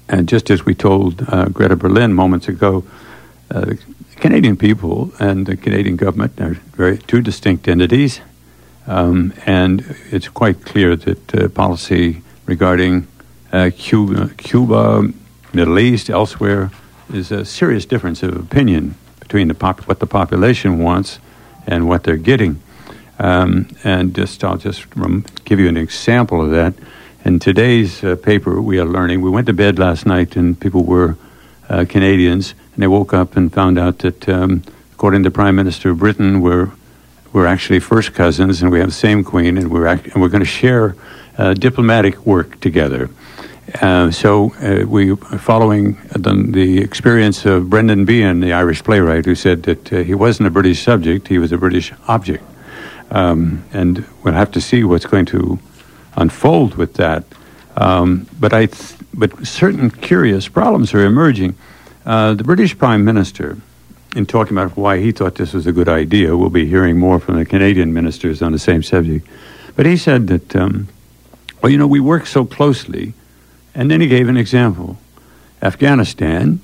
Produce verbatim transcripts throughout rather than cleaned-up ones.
and just as we told uh, Greta Berlin moments ago, uh, the Canadian people and the Canadian government are very two distinct entities, um, and it's quite clear that uh, policy regarding uh, Cuba, Cuba, Middle East, elsewhere, is a serious difference of opinion between the pop- what the population wants and what they're getting. Um, and just I'll just rem- give you an example of that. In today's uh, paper, we are learning. We went to bed last night, and people were uh, Canadians, and they woke up and found out that, um, according to the Prime Minister of Britain, we're we're actually first cousins, and we have the same queen, and we're act- and we're going to share uh, diplomatic work together. Uh, so uh, we are following the, the experience of Brendan Behan, the Irish playwright, who said that uh, he wasn't a British subject; he was a British object. Um, and we'll have to see what's going to unfold with that. Um, but I, th- but certain curious problems are emerging. Uh, the British Prime Minister, in talking about why he thought this was a good idea, we'll be hearing more from the Canadian ministers on the same subject. But he said that, um, well, you know, we work so closely, and then he gave an example: Afghanistan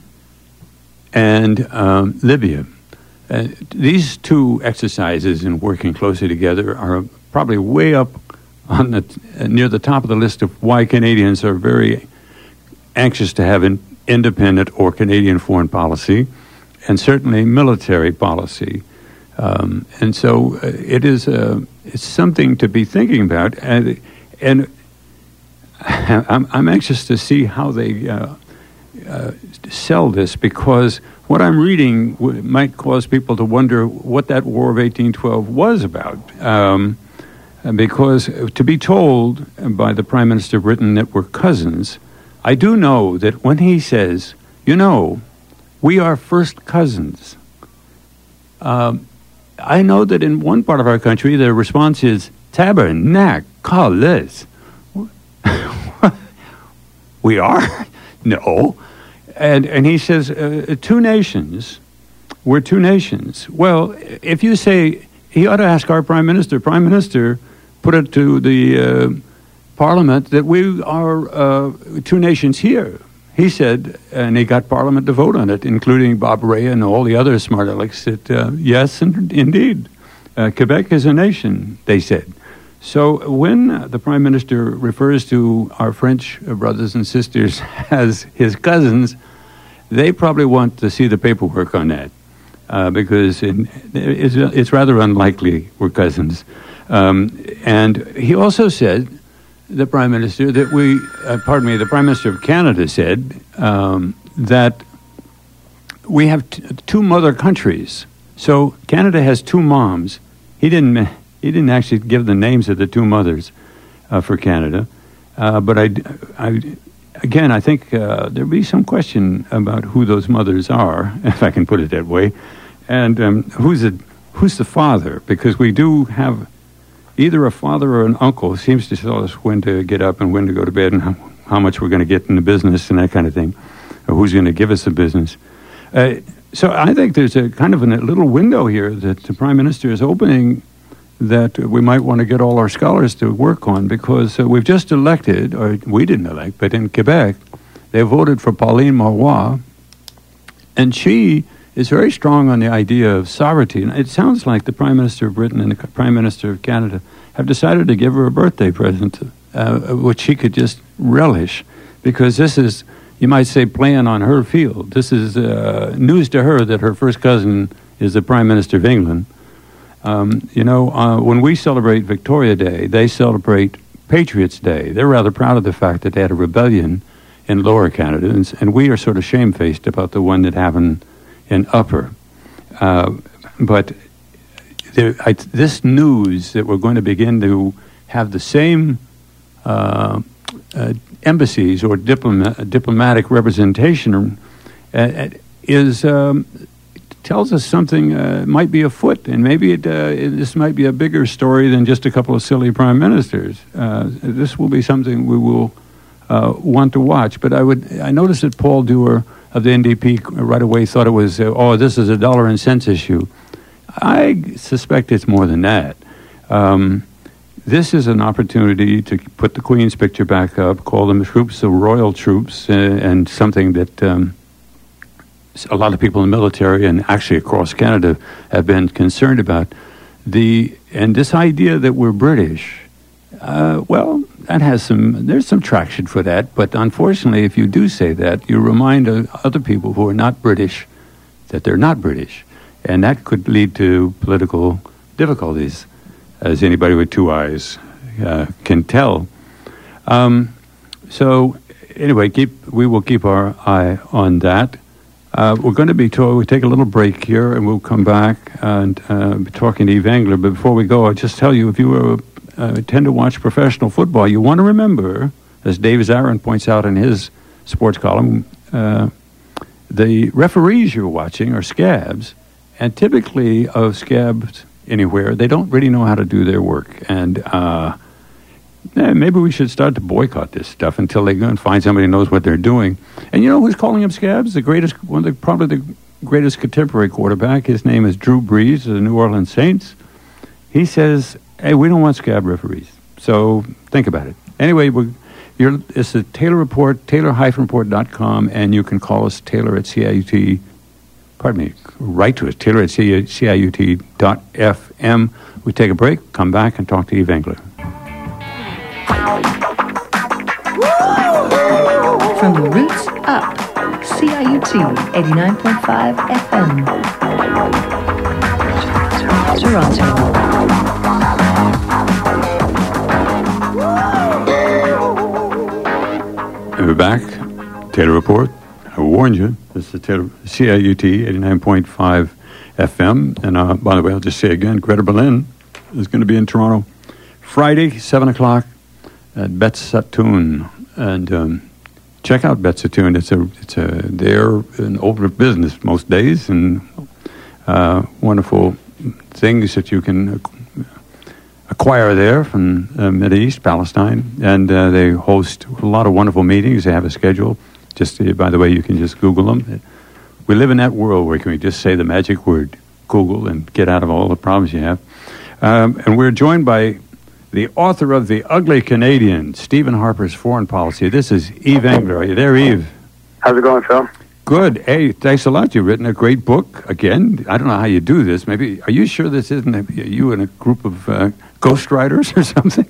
and um, Libya. Uh, these two exercises in working closely together are probably way up on the uh, near the top of the list of why Canadians are very anxious to have an independent or Canadian foreign policy, and certainly military policy. Um, and so uh, it is uh, it's something to be thinking about, and, and I'm, I'm anxious to see how they uh, uh, sell this, because what I'm reading w- might cause people to wonder what that War of eighteen twelve was about. Um, because to be told by the Prime Minister of Britain that we're cousins, I do know that when he says, you know, we are first cousins, um, I know that in one part of our country the response is tabernacles. We are? No. And and he says, uh, two nations, we're two nations. Well, if you say, he ought to ask our Prime Minister, Prime Minister, put it to the uh, Parliament that we are uh, two nations here. He said, and he got Parliament to vote on it, including Bob Rae and all the other smart alecks, that uh, yes, and indeed, uh, Quebec is a nation, they said. So when uh, the Prime Minister refers to our French brothers and sisters as his cousins, they probably want to see the paperwork on that, uh, because it, it's, it's rather unlikely we're cousins. Um, and he also said, the Prime Minister, that we, uh, pardon me, the Prime Minister of Canada said um, that we have t- two mother countries. So Canada has two moms. He didn't... He didn't actually give the names of the two mothers uh, for Canada. Uh, but I, I, again, I think uh, there'll be some question about who those mothers are, if I can put it that way, and um, who's, a, who's the father, because we do have either a father or an uncle who seems to tell us when to get up and when to go to bed and how, how much we're going to get in the business and that kind of thing, or who's going to give us the business. Uh, so I think there's a kind of a little window here that the Prime Minister is opening that we might want to get all our scholars to work on, because uh, we've just elected, or we didn't elect, but in Quebec, they voted for Pauline Marois, and she is very strong on the idea of sovereignty. And it sounds like the Prime Minister of Britain and the Prime Minister of Canada have decided to give her a birthday present, uh, which she could just relish, because this is, you might say, playing on her field. This is uh, news to her that her first cousin is the Prime Minister of England. Um, you know, uh, when we celebrate Victoria Day, they celebrate Patriots Day. They're rather proud of the fact that they had a rebellion in Lower Canada, and, and we are sort of shamefaced about the one that happened in Upper. Uh, but there, I, this news that we're going to begin to have the same uh, uh, embassies or diploma, diplomatic representation uh, is... Um, tells us something uh, might be afoot, and maybe it, uh, it, this might be a bigger story than just a couple of silly prime ministers. Uh, this will be something we will uh, want to watch. But I would, I noticed that Paul Dewar of the N D P right away thought it was, uh, oh, this is a dollar and cents issue. I suspect it's more than that. Um, this is an opportunity to put the Queen's picture back up, call them troops, the royal troops, uh, and something that um, a lot of people in the military and actually across Canada have been concerned about. The and this idea that we're British, uh, well, that has some, there's some traction for that, but unfortunately, if you do say that, you remind uh, other people who are not British that they're not British, and that could lead to political difficulties, as anybody with two eyes uh, can tell. Um, so, anyway, keep we will keep our eye on that. Uh, we're going to be to- we'll take a little break here, and we'll come back and uh, be talking to Eve Engler. But before we go, I'll just tell you, if you were, uh, tend to watch professional football, you want to remember, as Dave Zarin points out in his sports column, uh, the referees you're watching are scabs, and typically of scabs anywhere, they don't really know how to do their work. And uh, yeah, maybe we should start to boycott this stuff until they go and find somebody who knows what they're doing. And you know who's calling them scabs? The greatest, one of the, probably the greatest contemporary quarterback. His name is Drew Brees of the New Orleans Saints. He says, hey, we don't want scab referees. So think about it. Anyway, we're, you're, it's the Taylor Report, taylor dash report dot com, and you can call us Taylor at C I U T. Pardon me, write to us, Taylor at C I U T dot F M. We take a break, come back, and talk to Eve Engler. From the roots up, C I U T eighty-nine point five F M. Toronto. And we're back. Taylor Report. I warned you. This is the Taylor, C I U T eighty-nine point five F M. And uh, by the way, I'll just say again, Greta Berlin is going to be in Toronto Friday, seven o'clock at Bet Satoon. And um, check out Bet Satoon. It's a, it's a, they're an open business most days, and uh, wonderful things that you can acquire there from uh, Mideast, Palestine. And uh, they host a lot of wonderful meetings. They have a schedule. Just, uh, by the way, you can just Google them. We live in that world where can we just say the magic word, Google, and get out of all the problems you have. Um, and we're joined by the author of The Ugly Canadian, Stephen Harper's Foreign Policy. This is Eve Engler. Are you there, Eve? How's it going, Phil? Good. Hey, thanks a lot. You've written a great book. Again, I don't know how you do this. Maybe, are you sure this isn't a, you and a group of uh, ghostwriters or something?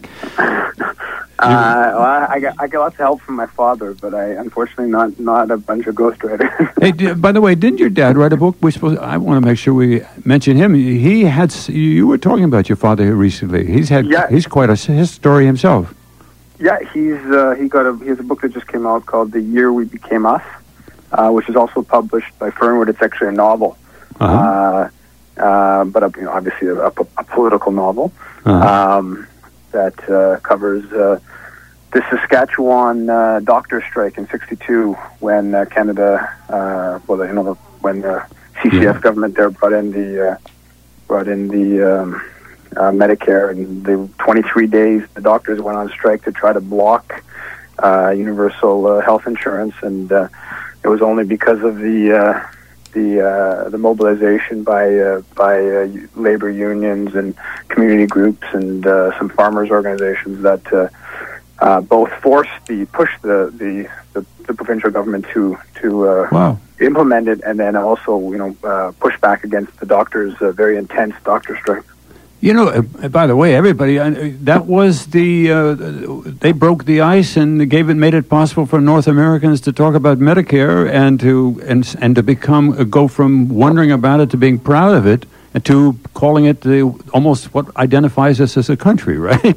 Uh, well, I got I got lots of help from my father, but I unfortunately not not a bunch of ghostwriters. Hey, d- by the way, didn't your dad write a book? We supposed I want to make sure we mention him. He had s- you were talking about your father here recently. He's had Yeah. he's quite a his story himself. Yeah, he's uh, he got a he has a book that just came out called The Year We Became Us, uh, which is also published by Fernwood. It's actually a novel, Uh-huh. uh, uh, but a, you know, obviously a, a, a political novel Uh-huh. um, that uh, covers. Uh, The Saskatchewan uh, doctor strike in sixty-two, when uh, Canada, uh, well, you know, when the C C F Yeah. government there brought in the uh, brought in the um, uh, Medicare, and the twenty-three days the doctors went on strike to try to block uh, universal uh, health insurance, and uh, it was only because of the uh, the uh, the mobilization by uh, by uh, labor unions and community groups and uh, some farmers organizations that. Uh, Uh, both forced the push the, the, the, the provincial government to to uh, Wow. implement it, and then also you know uh, push back against the doctors' uh, very intense doctor strike. You know, uh, by the way, everybody, uh, that was the, uh, they broke the ice and gave it, made it possible for North Americans to talk about Medicare and to, and, and to become, uh, go from wondering about it to being proud of it and to calling it the, almost what identifies us as a country, right?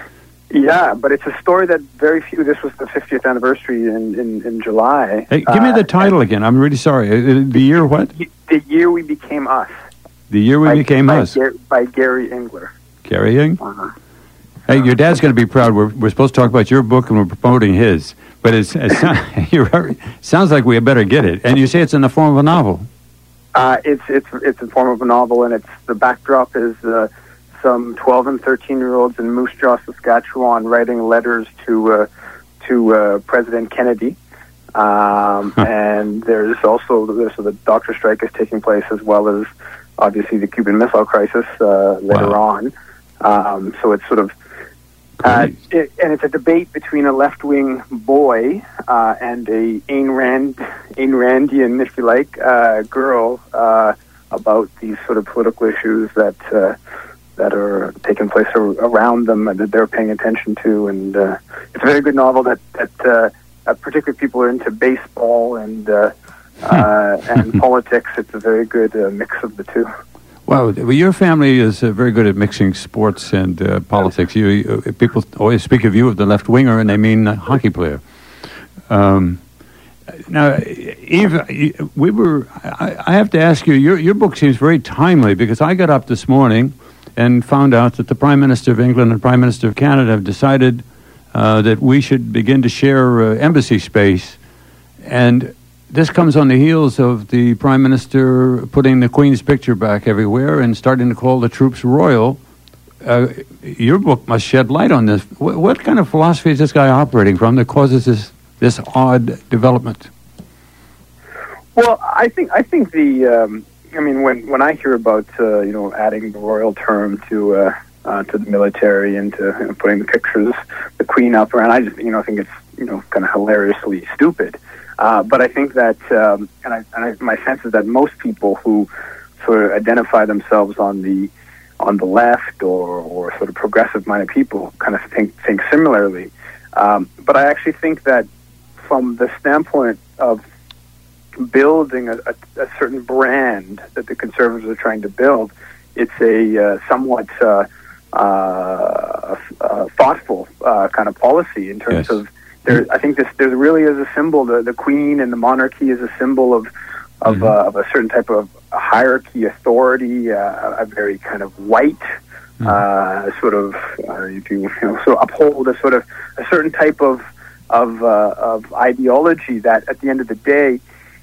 Yeah, but it's a story that very few, this was the fiftieth anniversary in, in, in July. Hey, give me the Uh, title again. I'm really sorry. Uh, The year what? The Year We Became Us. The year we by, became by us. Gar- by Gary Engler. Gary Ing? Uh-huh. Hey, your dad's going to be proud. We're, we're supposed to talk about your book and we're promoting his. But it's, it's you're, sounds like we better get it. And you say it's in the form of a novel. Uh, it's it's it's in form of a novel, and it's the backdrop is uh, some twelve and thirteen year olds in Moose Jaw, Saskatchewan, writing letters to uh, to uh, President Kennedy. Um, and there's also so the doctor strike is taking place, as well as obviously the Cuban Missile Crisis uh, later Wow. on. Um, so it's sort of Uh, it, and it's a debate between a left-wing boy uh, and a Ayn Rand, Ayn Randian, if you like, uh, girl uh, about these sort of political issues that uh, that are taking place ar- around them and that they're paying attention to. And uh, it's a very good novel that that uh, uh, particularly people are into baseball and uh, uh, and politics. It's a very good uh, mix of the two. Well, your family is uh, very good at mixing sports and uh, politics. You, you people always speak of you as the left winger, and they mean a hockey player. Um, now, Eve, we were. I, I have to ask you. Your your book seems very timely because I got up this morning and found out that the Prime Minister of England and Prime Minister of Canada have decided uh, that we should begin to share uh, embassy space, and this comes on the heels of the Prime Minister putting the Queen's picture back everywhere and starting to call the troops royal. Uh, your book must shed light on this. What, what kind of philosophy is this guy operating from that causes this this odd development? Well, I think I think the um, I mean when, when I hear about uh, you know adding the royal term to uh, uh, to the military and to you know, putting the pictures the Queen up around, I just you know think it's you know kind of hilariously stupid. Uh, but I think that, um, and, I, and I, my sense is that most people who sort of identify themselves on the on the left or, or sort of progressive-minded people kind of think think similarly. Um, but I actually think that from the standpoint of building a, a, a certain brand that the Conservatives are trying to build, it's a uh, somewhat uh, uh, uh, thoughtful uh, kind of policy in terms yes. of. There, I think this there really is a symbol. The, the Queen and the monarchy is a symbol of of, mm-hmm. uh, of a certain type of hierarchy, authority, uh, a very kind of white mm-hmm. uh, sort of, uh, if you, you know, sort of uphold a sort of a certain type of of uh, of ideology that, at the end of the day,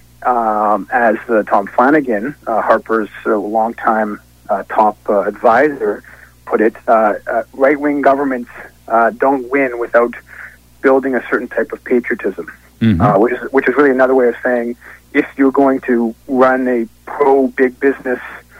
um, as uh, Tom Flanagan, uh, Harper's uh, longtime uh, top uh, advisor, put it, uh, uh, right-wing governments uh, don't win without building a certain type of patriotism, mm-hmm. uh, which is which is really another way of saying if you're going to run a pro big business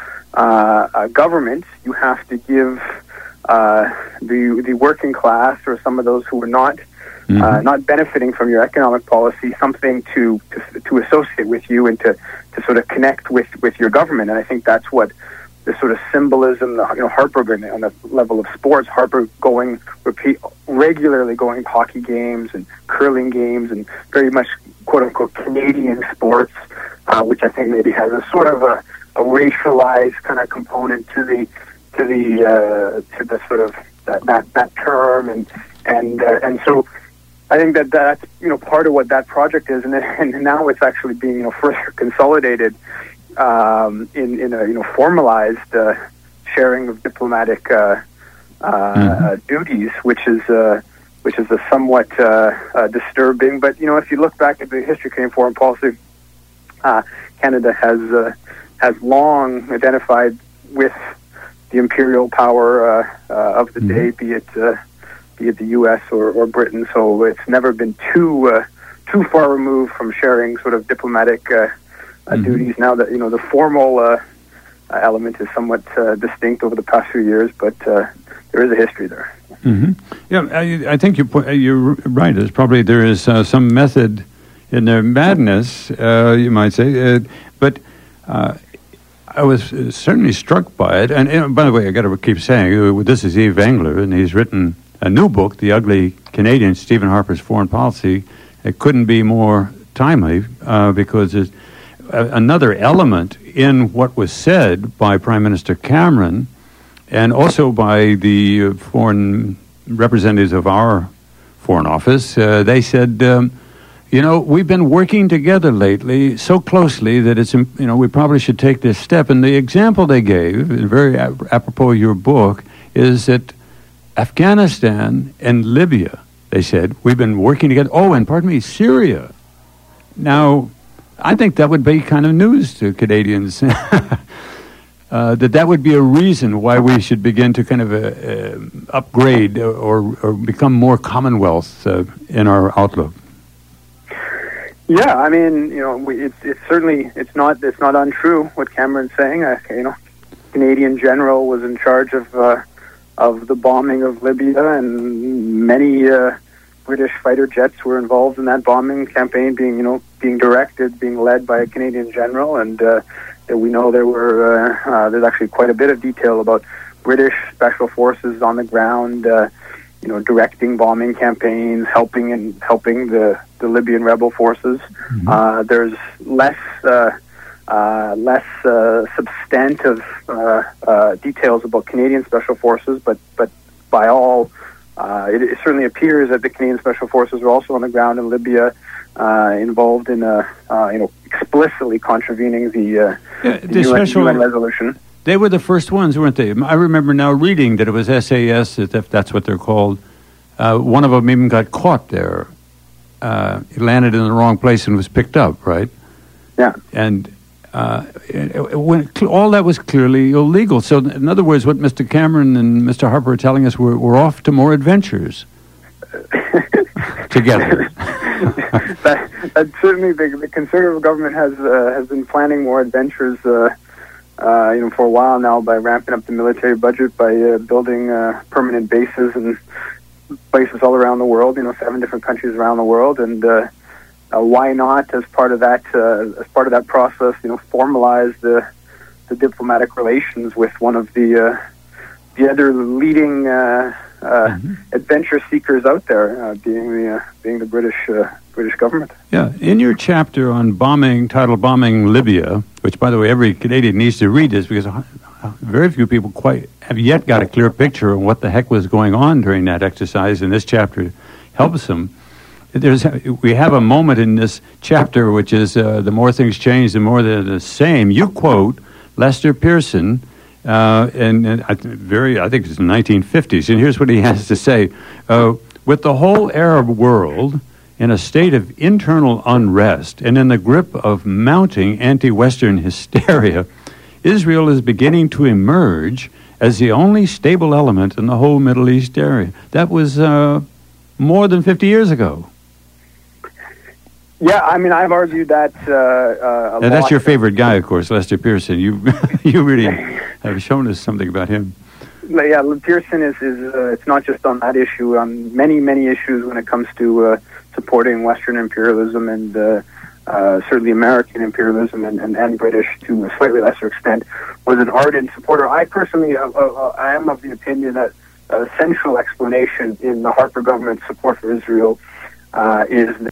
uh, uh, government, you have to give uh, the the working class or some of those who are not mm-hmm. uh, not benefiting from your economic policy something to, to to associate with you and to, to sort of connect with, with your government. And I think that's what the sort of symbolism, the, you know, Harper on the level of sports, Harper going repeat regularly going to hockey games and curling games and very much quote unquote Canadian sports, uh, which I think maybe has a sort of a, a racialized kind of component to the to the uh, to the sort of that that, that term and and uh, and so I think that that's you know part of what that project is, and and now it's actually being you know further consolidated. Um, in, in a you know formalized uh, sharing of diplomatic uh, uh, mm-hmm. duties, which is uh, which is a somewhat uh, uh, disturbing. But you know, if you look back at the history of Canadian foreign policy, uh, Canada has uh, has long identified with the imperial power uh, uh, of the mm-hmm. day, be it uh, be it the U S or, or Britain. So it's never been too uh, too far removed from sharing sort of diplomatic. Uh, Uh, mm-hmm. duties. Now that you know the formal uh, uh, element is somewhat uh, distinct over the past few years, but uh, there is a history there. Mm-hmm. Yeah, I, I think you po- you're right. There's probably there is uh, some method in their madness, uh, you might say. Uh, but uh, I was certainly struck by it. And, and by the way, I got to keep saying uh, this is Yves Engler, and he's written a new book, The Ugly Canadian: Stephen Harper's Foreign Policy. It couldn't be more timely uh, because it's another element in what was said by Prime Minister Cameron and also by the foreign representatives of our Foreign Office. Uh, they said, um, you know, we've been working together lately so closely that it's, you know, we probably should take this step. And the example they gave, very apropos of your book, is that Afghanistan and Libya, they said, we've been working together. Oh, and pardon me, Syria. Now, I think that would be kind of news to Canadians, uh, that that would be a reason why we should begin to kind of uh, uh, upgrade or, or become more Commonwealth uh, in our outlook. Yeah, I mean, you know, we, it's it's certainly it's not it's not untrue what Cameron's saying. Uh, you know, Canadian general was in charge of uh, of the bombing of Libya, and many uh, British fighter jets were involved in that bombing campaign, being you know being directed, being led by a Canadian general, and uh, we know there were uh, uh, there's actually quite a bit of detail about British special forces on the ground, uh, you know, directing bombing campaigns, helping and helping the, the Libyan rebel forces. Mm-hmm. Uh, there's less uh, uh, less uh, substantive uh, uh, details about Canadian special forces, but but by all, uh, it, it certainly appears that the Canadian special forces were also on the ground in Libya, uh, involved in a uh, you know explicitly contravening the, uh, yeah, the, the U N, special- U N resolution. They were the first ones, weren't they? I remember now reading that it was S A S, if that's what they're called. Uh, one of them even got caught there. Uh, he landed in the wrong place and was picked up, right? Yeah. And uh, it, it, when, all that was clearly illegal. So, in other words, what Mister Cameron and Mister Harper are telling us, we're, we're off to more adventures together. that, that certainly, the, the Conservative government has uh, has been planning more adventures. Uh, Uh, you know, for a while now, by ramping up the military budget, by uh, building uh, permanent bases and places all around the world. You know, seven different countries around the world, and uh, uh, why not, as part of that, uh, as part of that process, you know, formalize the the diplomatic relations with one of the uh, the other leading uh, uh, mm-hmm. adventure seekers out there, uh, being the uh, being the British uh, British government. Yeah, in your chapter on bombing, titled "Bombing Libya," which, by the way, every Canadian needs to read this because very few people quite have yet got a clear picture of what the heck was going on during that exercise, and this chapter helps them. There's, we have a moment in this chapter which is uh, the more things change, the more they're the same. You quote Lester Pearson, uh, and, and I, very, I think it's the nineteen fifties, and here's what he has to say. Uh, with the whole Arab world in a state of internal unrest and in the grip of mounting anti-Western hysteria, Israel is beginning to emerge as the only stable element in the whole Middle East area. That was uh, more than fifty years ago. Yeah, I mean, I've argued that uh, uh, a now, that's lot. your favorite guy, of course, Lester Pearson. You you really have shown us something about him. Yeah, Pearson is, is uh, it's not just on that issue, on many, many issues when it comes to uh, supporting Western imperialism and uh, uh, certainly American imperialism and, and, and British to a slightly lesser extent, was an ardent supporter. I personally, uh, uh, I am of the opinion that a central explanation in the Harper government's support for Israel uh, is the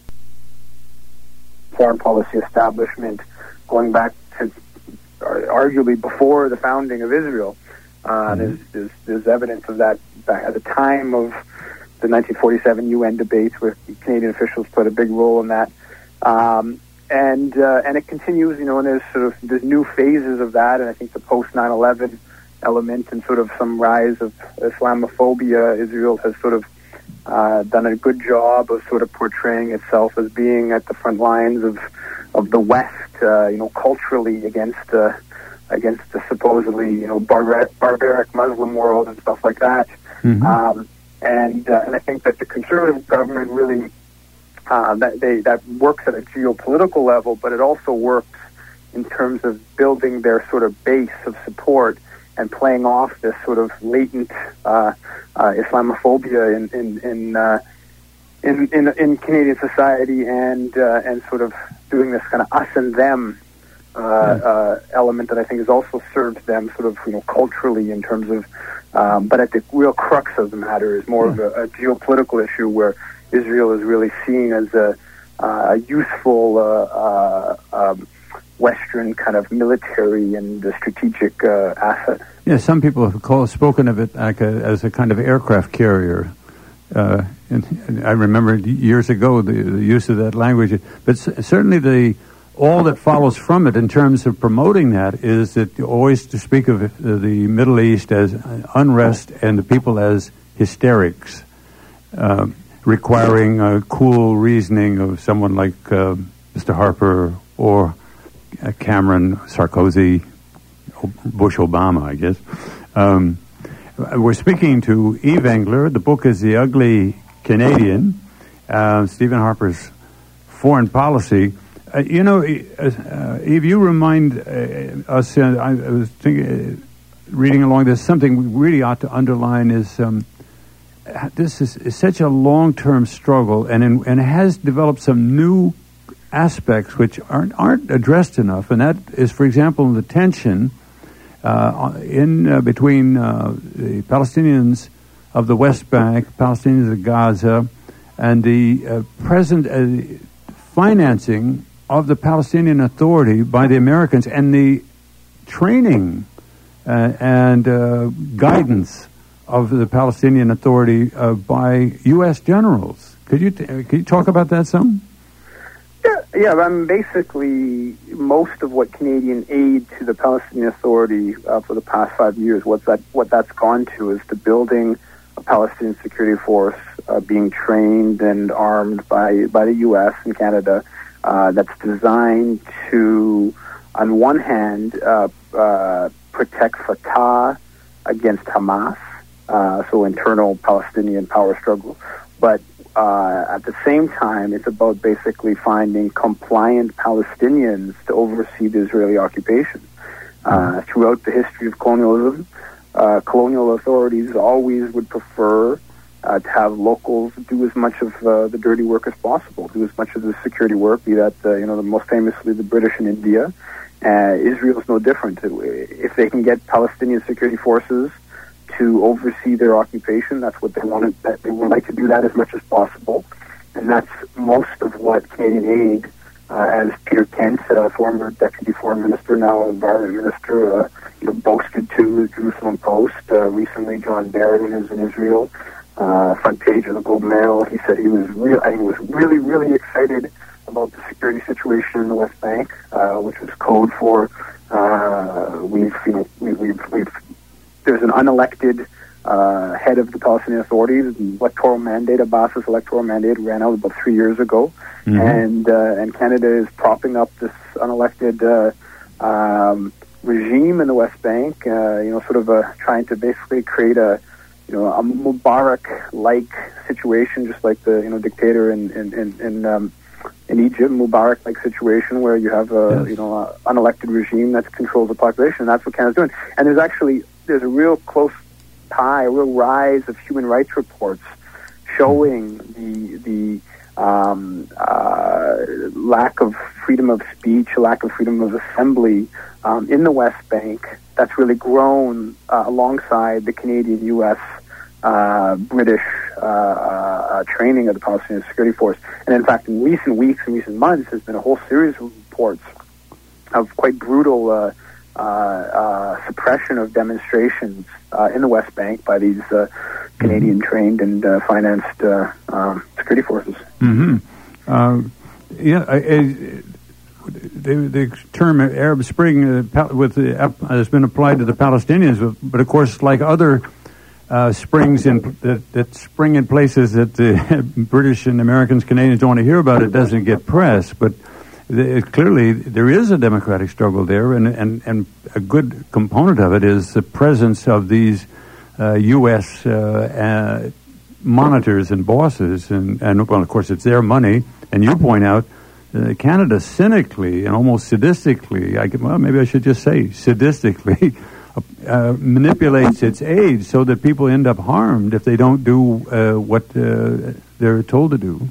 foreign policy establishment going back to arguably before the founding of Israel. Uh, there's, there's, there's evidence of that back at the time of the nineteen forty-seven U N debates, where Canadian officials played a big role in that, um, and uh, and it continues. You know, and there's sort of there's new phases of that, and I think the post nine eleven element and sort of some rise of Islamophobia. Israel has sort of uh, done a good job of sort of portraying itself as being at the front lines of of the West, uh, you know, culturally against. Uh, against the supposedly, you know, barbaric, barbaric Muslim world and stuff like that. Mm-hmm. Um, and uh, and I think that the Conservative government really, uh, that they that works at a geopolitical level, but it also works in terms of building their sort of base of support and playing off this sort of latent uh, uh, Islamophobia in in in, uh, in in in Canadian society, and uh, and sort of doing this kind of us and them. Uh, uh, element that I think has also served them sort of, you know, culturally in terms of, um, but at the real crux of the matter is more of a, a geopolitical issue where Israel is really seen as a, uh, a useful uh, uh, um, Western kind of military and uh, strategic uh, asset. Yeah, some people have called, spoken of it like a, as a kind of aircraft carrier. Uh, and, and I remember years ago the, the use of that language, but c- certainly the all that follows from it in terms of promoting that is that always to speak of the Middle East as unrest and the people as hysterics, uh, requiring a cool reasoning of someone like uh, Mister Harper or uh, Cameron, Sarkozy, Bush, Obama, I guess. Um, we're speaking to Eve Engler. The book is The Ugly Canadian, uh, Stephen Harper's Foreign Policy. Uh, you know, uh, Eve, you remind uh, us, uh, I, I was thinking, reading along, there's something we really ought to underline is um, this is, is such a long-term struggle, and in, and it has developed some new aspects which aren't aren't addressed enough, and that is, for example, the tension uh, in uh, between uh, the Palestinians of the West Bank, Palestinians of Gaza, and the uh, present uh, financing of the Palestinian Authority by the Americans, and the training uh, and uh, guidance of the Palestinian Authority uh, by U S generals. Could you t- could you talk about that some? Yeah, yeah. I mean, basically, most of what Canadian aid to the Palestinian Authority uh, for the past five years, what that what that's gone to is to building a Palestinian security force, uh, being trained and armed by by the U S and Canada, uh, that's designed to, on one hand, uh, uh, protect Fatah against Hamas, uh, so internal Palestinian power struggle, but uh, at the same time, it's about basically finding compliant Palestinians to oversee the Israeli occupation. Uh, throughout the history of colonialism, uh, colonial authorities always would prefer uh, to have locals do as much of uh, the dirty work as possible, do as much of the security work, be that, uh, you know, the most famously the British in India. Uh, Israel is no different. If they can get Palestinian security forces to oversee their occupation, that's what they wanted. That they would like to do that as much as possible, and that's most of what Canadian aid, uh, as Peter Kent, uh, former deputy foreign minister, now environment minister, uh, you know, boasted to the Jerusalem Post. Uh, recently, John Barron is in Israel, uh, front page of the Globe Mail. He said he was real. He was really, really excited about the security situation in the West Bank, uh, which was code for uh, we've, you know, we, we've, we've. There's an unelected uh, head of the Palestinian Authority. The electoral mandate, Abbas's electoral mandate, ran out about three years ago, mm-hmm. and uh, and Canada is propping up this unelected uh, um, regime in the West Bank. Uh, you know, sort of uh, trying to basically create a you know a Mubarak-like situation, just like the you know dictator in in in. in um, in Egypt, Mubarak-like situation where you have a yes. you know a unelected regime that controls the population, and that's what Canada's doing. And there's actually there's a real close tie, a real rise of human rights reports showing the the um, uh, lack of freedom of speech, lack of freedom of assembly um, in the West Bank. That's really grown uh, alongside the Canadian, U S, uh, British uh, uh, training of the Palestinian Security Force. And in fact, in recent weeks and recent months, there's been a whole series of reports of quite brutal uh, uh, uh, suppression of demonstrations uh, in the West Bank by these uh, Canadian-trained and uh, financed uh, um, security forces. Mm-hmm. Uh, yeah, I, I, the, the term Arab Spring uh, with the, uh, has been applied to the Palestinians, but of course, like other uh, springs in, that, that spring in places that the British and Americans, Canadians don't want to hear about, it doesn't get press. But the, it, clearly, there is a democratic struggle there, and, and, and a good component of it is the presence of these uh, U S uh, uh, monitors and bosses, and, and well, of course, it's their money. And you point out, uh, Canada cynically and almost sadistically, I could, well, maybe I should just say sadistically, uh, manipulates its aid so that people end up harmed if they don't do uh, what uh, they're told to do.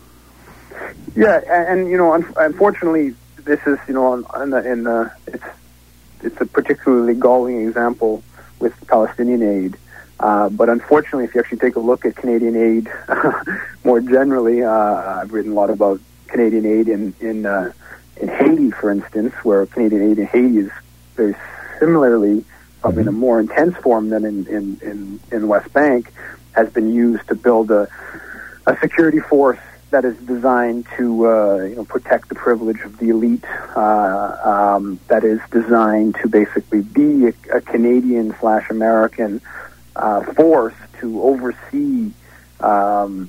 Yeah, and, and you know, un- unfortunately, this is you know, in the, in the, it's it's a particularly galling example with Palestinian aid. Uh, but unfortunately, if you actually take a look at Canadian aid more generally, uh, I've written a lot about Canadian aid in in, uh, in Haiti, for instance, where Canadian aid in Haiti is very similarly, probably in a more intense form than in in, in, in West Bank, has been used to build a a security force that is designed to uh, you know protect the privilege of the elite. Uh, um, that is designed to basically be a, a Canadian slash American Uh, force to oversee um,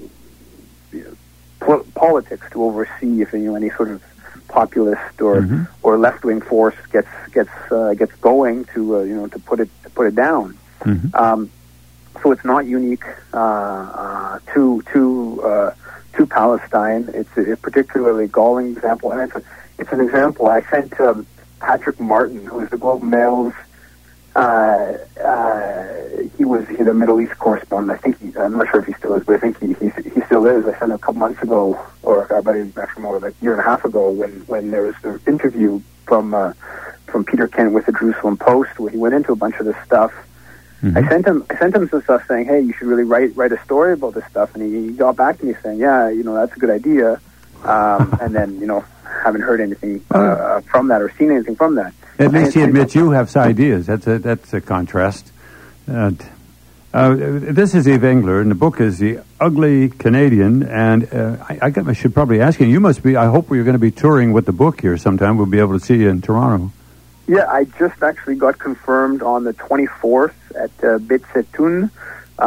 po- politics, to oversee if you know any sort of populist or mm-hmm. or left wing force gets gets uh, gets going to uh, you know to put it to put it down. Mm-hmm. Um, so it's not unique uh, uh, to to uh, to Palestine. It's a, a particularly galling example, and it's a, it's an example I sent um, Patrick Martin, who is the Globe and Mail's uh, uh, he was he's a Middle East correspondent. I think he, I'm not sure if he still is, but I think he he, he still is. I sent him a couple months ago, or about actually more like a year and a half ago, when, when there was an interview from uh, from Peter Kent with the Jerusalem Post, where he went into a bunch of this stuff. Mm-hmm. I sent him I sent him some stuff saying, hey, you should really write write a story about this stuff, and he, he got back to me saying, yeah, you know, that's a good idea. Um, and then, you know, haven't heard anything uh, from that or seen anything from that. At least he admits you have ideas. That's a that's a contrast. Uh, uh, this is Eve Engler, and the book is The Ugly Canadian. And uh, I, I, got, I should probably ask you. You must be. I hope we're going to be touring with the book here sometime. We'll be able to see you in Toronto. Yeah, I just actually got confirmed on the twenty-fourth at uh, Bet Zetoun. Uh,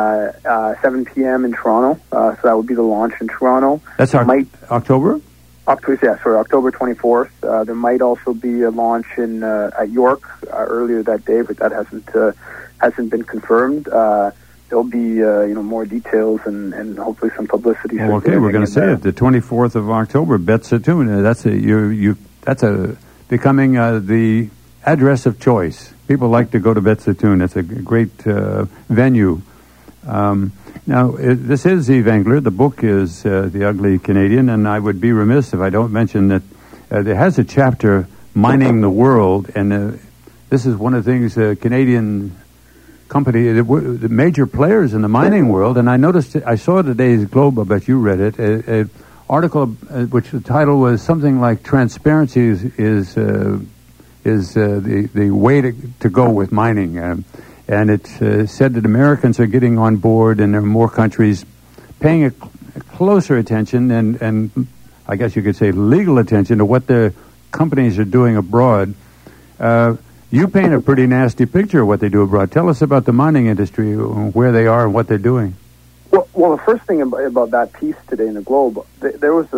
uh, seven p.m. in Toronto, uh, so that would be the launch in Toronto. That's our might, October? October, yeah, sorry, October twenty-fourth. Uh, there might also be a launch in uh, at York uh, earlier that day, but that hasn't uh, hasn't been confirmed. Uh, there'll be uh, you know more details and, and hopefully some publicity. Oh, okay, we're going to say that. it the twenty-fourth of October, Bet Zetoun. Uh, that's a you you that's a becoming uh, the address of choice. People like to go to Bet Zetoun. It's a great uh, venue. Um, now, it, this is Eve Engler. The book is uh, The Ugly Canadian, and I would be remiss if I don't mention that uh, there has a chapter, Mining the World, and uh, this is one of the things uh, Canadian company, the, the major players in the mining world, and I noticed, I saw today's Globe, I bet you read it, an article uh, which the title was something like Transparency is... is uh, is uh, the, the way to, to go with mining. Um, and it uh, said that Americans are getting on board, and there are more countries paying a, cl- a closer attention and, and I guess you could say legal attention to what the companies are doing abroad. Uh, you paint a pretty nasty picture of what they do abroad. Tell us about the mining industry, where they are and what they're doing. Well, well the first thing about, about that piece today in the Globe, th- there was a,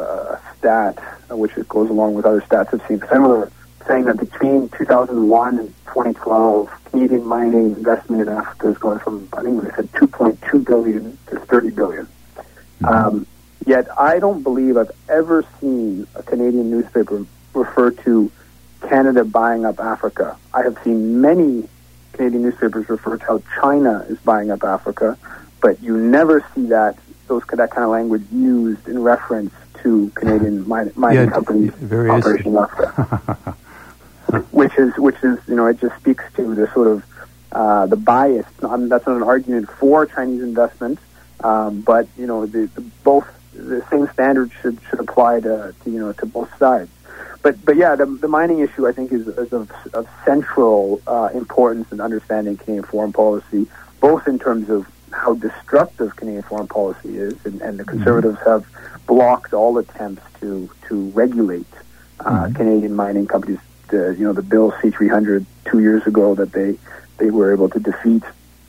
a stat, uh, which it goes along with other stats I've seen similar, saying that between two thousand one and twenty twelve, Canadian mining investment in Africa is going from, I think they said two point two billion to thirty billion. Mm-hmm. Um, yet I don't believe I've ever seen a Canadian newspaper refer to Canada buying up Africa. I have seen many Canadian newspapers refer to how China is buying up Africa, but you never see that those that kind of language used in reference to Canadian mining, mining yeah, companies operating in Africa. Which is, which is, you know, it just speaks to the sort of uh, the bias. Um, that's not an argument for Chinese investment, um, but you know, the, the both the same standards should should apply to, to you know to both sides. But but yeah, the, the mining issue I think is, is of, of central uh, importance in understanding Canadian foreign policy, both in terms of how destructive Canadian foreign policy is, and, and the Conservatives mm-hmm. have blocked all attempts to to regulate uh, mm-hmm. Canadian mining companies. The, you know, the bill C three hundred two years ago that they they were able to defeat,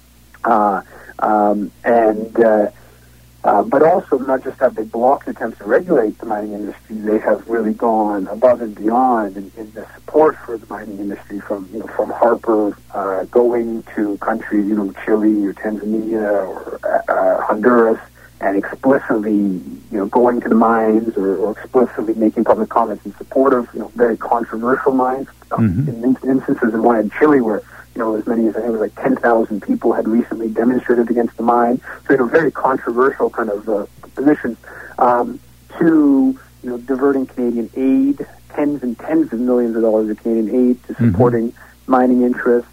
uh, um, and uh, uh, but also not just have they blocked attempts to regulate the mining industry, they have really gone above and beyond in, in the support for the mining industry, from you know from Harper uh, going to countries, you know, Chile or Tanzania or uh, Honduras, and explicitly, you know, going to the mines or, or explicitly making public comments in support of, you know, very controversial mines. Mm-hmm. In instances in one in Chile where, you know, as many as I think it was like ten thousand people had recently demonstrated against the mine. So, you know, very controversial kind of uh, positions. Um, to, you know, diverting Canadian aid, tens and tens of millions of dollars of Canadian aid to supporting mm-hmm. mining interests.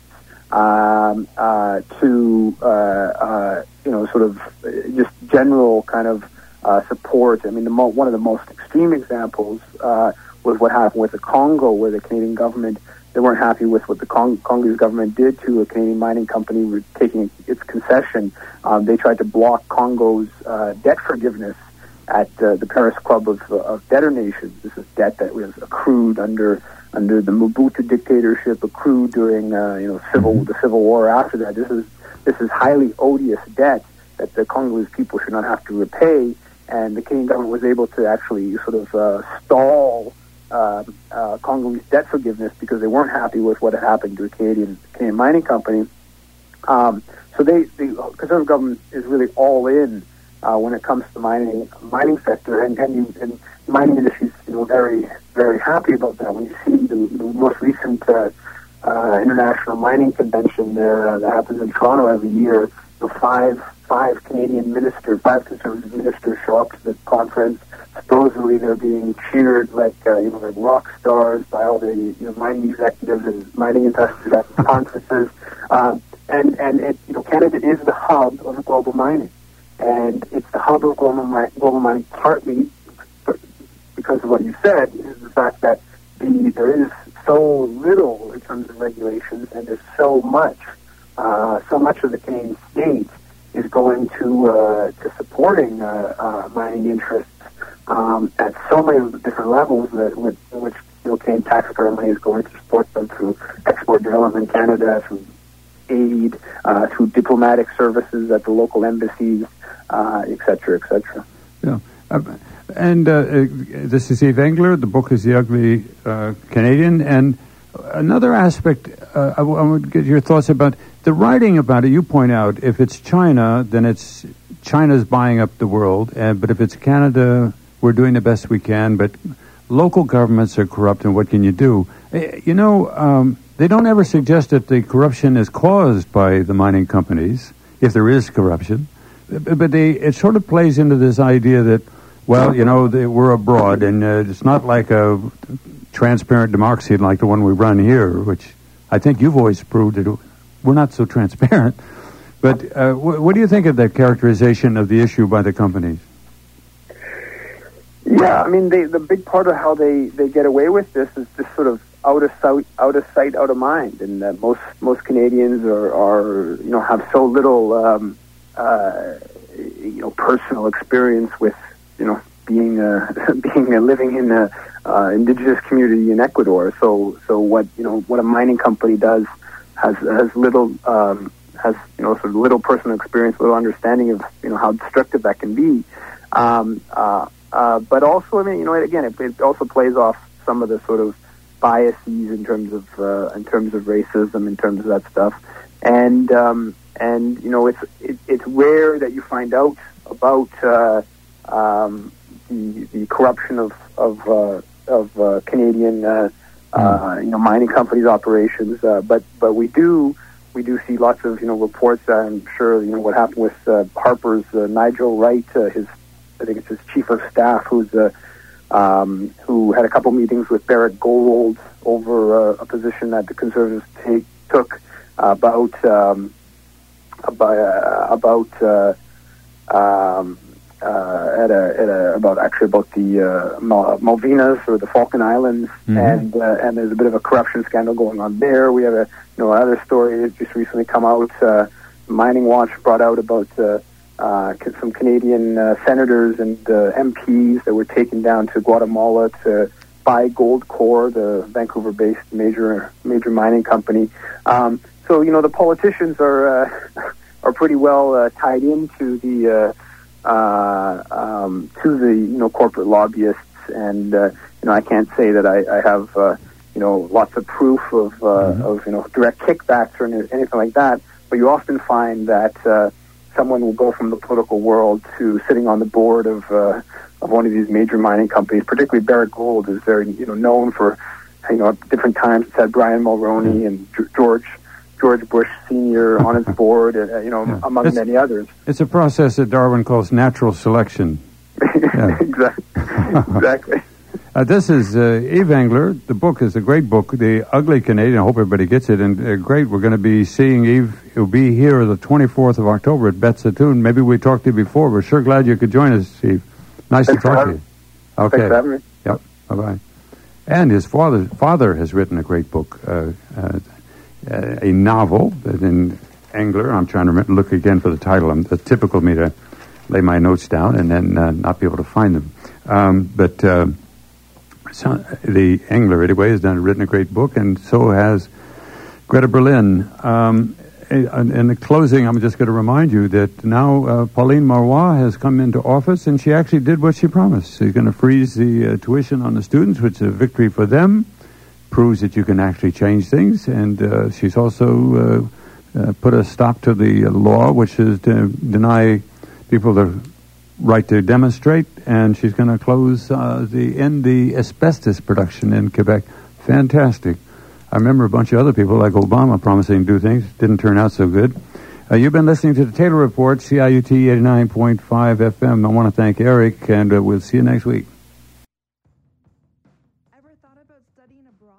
Um, uh, to, uh, uh, you know, sort of just general kind of uh, support. I mean, the mo- one of the most extreme examples uh, was what happened with the Congo, where the Canadian government, they weren't happy with what the Cong- Congolese government did to a Canadian mining company with taking its concession. Um, they tried to block Congo's uh, debt forgiveness at uh, the Paris Club of, uh, of Debtor Nations. This is debt that was accrued under under the Mobutu dictatorship, accrued during uh, you know civil mm-hmm. the civil war after that. This is this is highly odious debt that the Congolese people should not have to repay, and the Canadian government was able to actually sort of uh, stall uh, uh, Congolese debt forgiveness because they weren't happy with what had happened to a Canadian Canadian mining company. Um, so they the Conservative government is really all in uh, when it comes to the mining mining sector, and and, you, and mining industry is, you know, very very happy about that. When you see the, the most recent uh, uh, international mining convention there uh, that happens in Toronto every year. So five five Canadian ministers, five conservative ministers show up to the conference. Supposedly they're being cheered like uh, you know like rock stars by all the you know, mining executives and mining investors at the conferences. Um, and and it, you know Canada is the hub of global mining, and it's the hub of global, mi- global mining partly because of what you said, is the fact that the, there is so little in terms of regulations, and there's so much, uh, so much of the Canadian state is going to uh, to supporting uh, uh, mining interests um, at so many different levels that with, in which you know, Canadian taxpayer money is going to support them through Export Development Canada, through aid, uh, through diplomatic services at the local embassies, uh, et cetera, et cetera. Yeah. Uh, And uh, uh, this is Eve Engler. The book is The Ugly uh, Canadian. And another aspect, uh, I, w- I would get your thoughts about the writing about it. You point out if it's China, then it's China's buying up the world. Uh, but if it's Canada, we're doing the best we can. But local governments are corrupt, and what can you do? Uh, you know, um, they don't ever suggest that the corruption is caused by the mining companies, if there is corruption. But they, it sort of plays into this idea that, well, you know, they, we're abroad, and uh, it's not like a transparent democracy like the one we run here, which I think you've always proved that we're not so transparent. But uh, wh- what do you think of that characterization of the issue by the companies? Yeah, I mean, they, the big part of how they, they get away with this is just sort of out of sight, out of sight, out of mind, and uh, most most Canadians are, are you know have so little um, uh, you know personal experience with. You know, being uh, being uh, living in a uh, indigenous community in Ecuador. So, so what you know, what a mining company does has has little um, has you know sort of little personal experience, little understanding of you know how destructive that can be. Um, uh, uh, but also, I mean, you know, again, it, it also plays off some of the sort of biases in terms of uh, in terms of racism, in terms of that stuff. And um, and you know, it's it, it's rare that you find out about. Uh, Um, the the corruption of of uh, of uh, Canadian uh, uh, you know mining companies' operations, uh, but but we do we do see lots of you know reports. I'm sure you know what happened with uh, Harper's uh, Nigel Wright, uh, his I think it's his chief of staff, who's uh, um, who had a couple meetings with Barrett Gold over uh, a position that the Conservatives take, took about um, about uh, about. Uh, um, Uh, at a, at a, about actually about the uh, Mal- Malvinas or the Falkland Islands, mm-hmm. and uh, and there's a bit of a corruption scandal going on there. We have a you know another story that's just recently come out. Uh, Mining Watch brought out about uh, uh, some Canadian uh, senators and uh, M Ps that were taken down to Guatemala to buy Goldcorp, the Vancouver-based major major mining company. Um, so you know the politicians are uh, are pretty well uh, tied into the. Uh, Uh, um, to the you know corporate lobbyists, and uh, you know I can't say that I, I have uh, you know lots of proof of uh, mm-hmm. of you know direct kickbacks or anything like that. But you often find that uh, someone will go from the political world to sitting on the board of uh, of one of these major mining companies. Particularly Barrick Gold is very you know known for you know at different times it's had Brian Mulroney and G- George. George Bush Senior on its board, uh, you know, yeah. among it's, many others. It's a process that Darwin calls natural selection. Yeah. exactly. exactly. Uh, this is uh, Eve Engler. The book is a great book, The Ugly Canadian. I hope everybody gets it. And uh, great, we're going to be seeing Eve. He'll be here the twenty-fourth of October at Bet Satoon. Maybe we talked to you before. We're sure glad you could join us, Eve. Nice Thanks to talk to you. Okay. Thanks for having me. Yep. Bye-bye. And his father, father has written a great book, uh, uh, a novel that in Engler, I'm trying to remember, look again for the title. I'm, it's typical of me to lay my notes down and then uh, not be able to find them. Um, but uh, so the Engler, anyway, has done written a great book, and so has Greta Berlin. Um, in, in the closing, I'm just going to remind you that now uh, Pauline Marois has come into office, and she actually did what she promised. She's going to freeze the uh, tuition on the students, which is a victory for them. Proves that you can actually change things, and uh, she's also uh, uh, put a stop to the uh, law, which is to deny people the right to demonstrate, and she's going to close uh, the end the asbestos production in Quebec. Fantastic. I remember a bunch of other people like Obama promising to do things. Didn't turn out so good. Uh, you've been listening to the Taylor Report, C I U T eighty-nine point five F M. I want to thank Eric, and uh, we'll see you next week.